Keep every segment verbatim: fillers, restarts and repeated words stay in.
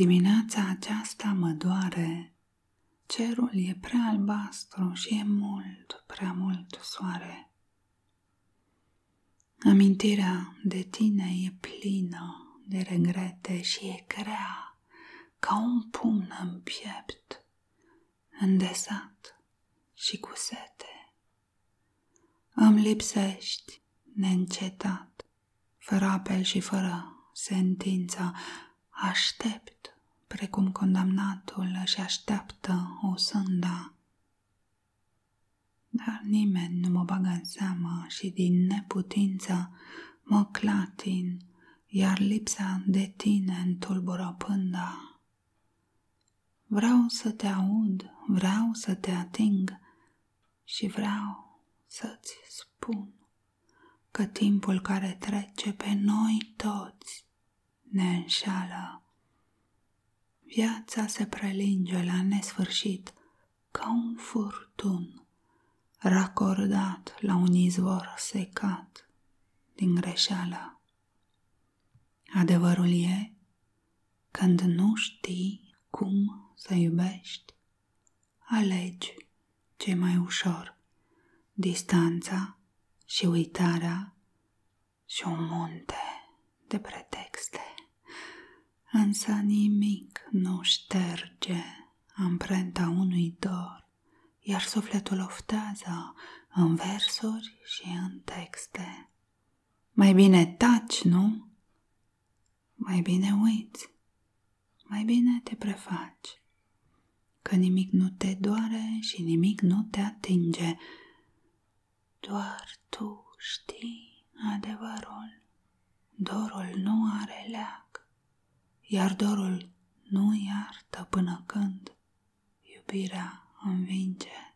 Dimineața aceasta mă doare, cerul e prea albastru și e mult, prea mult soare. Amintirea de tine e plină de regrete și e grea ca un pumn în piept, îndesat și cu sete. Îmi lipsești neîncetat, fără apel și fără sentință, aștept precum condamnatul își așteaptă o sânda. Dar nimeni nu mă bagă în seamă și din neputință mă clatin, iar lipsa de tine întulbură pânda. Vreau să te aud, vreau să te ating și vreau să-ți spun că timpul care trece pe noi toți ne înșală. Viața se prelinge la nesfârșit ca un furtun racordat la un izvor secat din greșeală. Adevărul e, când nu știi cum să iubești, alegi ce mai ușor, distanța și uitarea și un munte de pretexte. Însă nimic nu șterge amprenta unui dor, iar sufletul oftează în versuri și în texte. Mai bine taci, nu? Mai bine uiți, mai bine te prefaci, că nimic nu te doare și nimic nu te atinge. Doar tu știi adevărul, dorul nu are leac, iar dorul nu iartă până când iubirea învinge.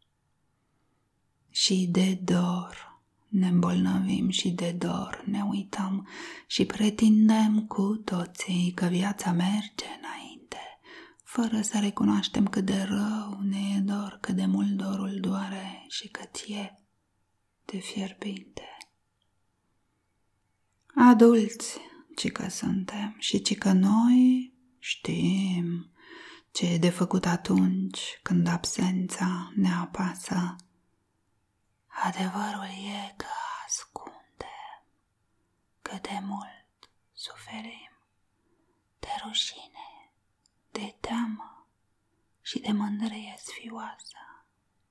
Și de dor ne îmbolnăvim și de dor ne uităm și pretindem cu toții că viața merge înainte, fără să recunoaștem cât de rău ne e dor, cât de mult dorul doare și cât e de fierbinte. Adulți ci că suntem și ci că noi știm ce e de făcut atunci când absența ne apasă. Adevărul e că ascundem cât de mult suferim de rușine, de teamă și de mândrie sfioasă.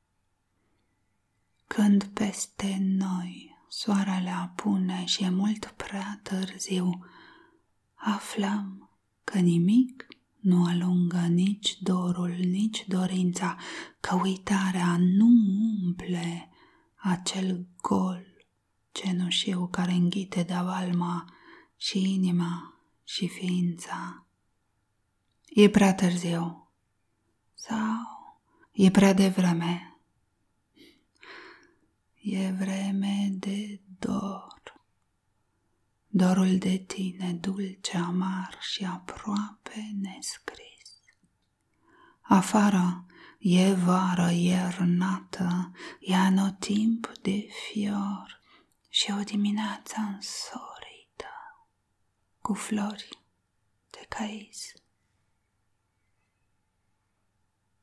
Când peste noi soarele apune și e mult prea târziu, aflăm că nimic nu alungă nici dorul, nici dorința, că uitarea nu umple acel gol cenușiu care înghite de-a valma și inima și ființa. E prea târziu sau e prea devreme? E vreme de dor, dorul de tine dulce, amar și aproape nescris. Afară e vară iernată, e anotimp de fior și o dimineață însorită cu flori de caiz.